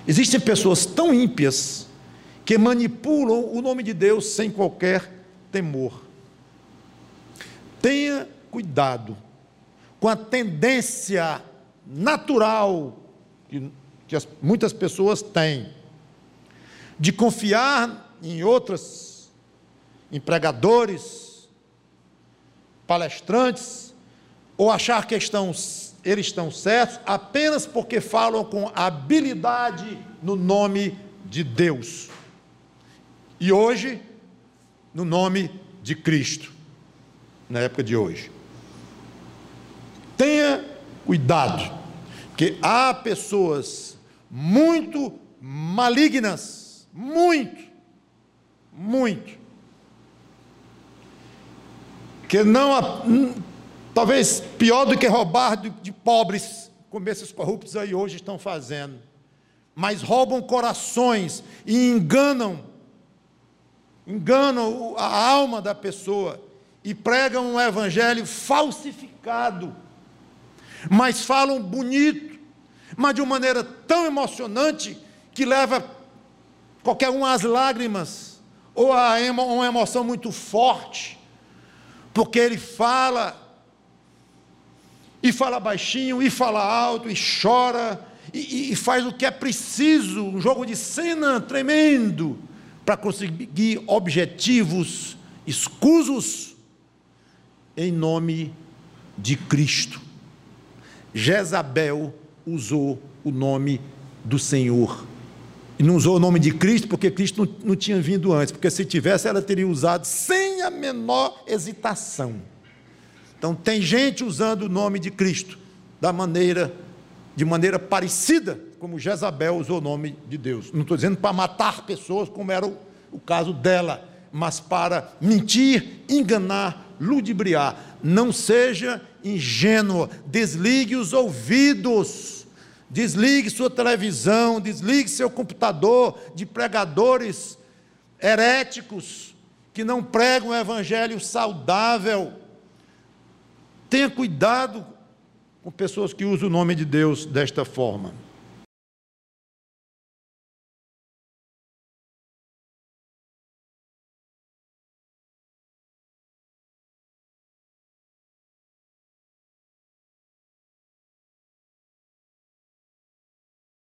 Existem pessoas tão ímpias que manipulam o nome de Deus sem qualquer temor. Tenha cuidado com a tendência natural que muitas pessoas têm de confiar em outras, em pregadores, palestrantes, ou achar que eles estão certos apenas porque falam com habilidade no nome de Deus. E hoje, no nome de Cristo, na época de hoje. Tenha cuidado, porque há pessoas muito malignas, muito, que talvez pior do que roubar de pobres, como esses corruptos aí hoje estão fazendo, mas roubam corações e enganam a alma da pessoa e pregam um evangelho falsificado, mas falam bonito, mas de uma maneira tão emocionante que leva qualquer um às lágrimas ou a uma emoção muito forte, porque ele fala baixinho, e fala alto, e chora, e faz o que é preciso, um jogo de cena tremendo, para conseguir objetivos escusos, em nome de Cristo. Jezabel usou o nome do Senhor, e não usou o nome de Cristo, porque Cristo não tinha vindo antes, porque se tivesse, ela teria usado sem a menor hesitação. Então tem gente usando o nome de Cristo de maneira parecida como Jezabel usou o nome de Deus. Não estou dizendo para matar pessoas, como era o caso dela, mas para mentir, enganar, ludibriar. Não seja ingênuo, desligue os ouvidos, desligue sua televisão, desligue seu computador de pregadores heréticos que não pregam o evangelho saudável. Tenha cuidado com pessoas que usam o nome de Deus desta forma.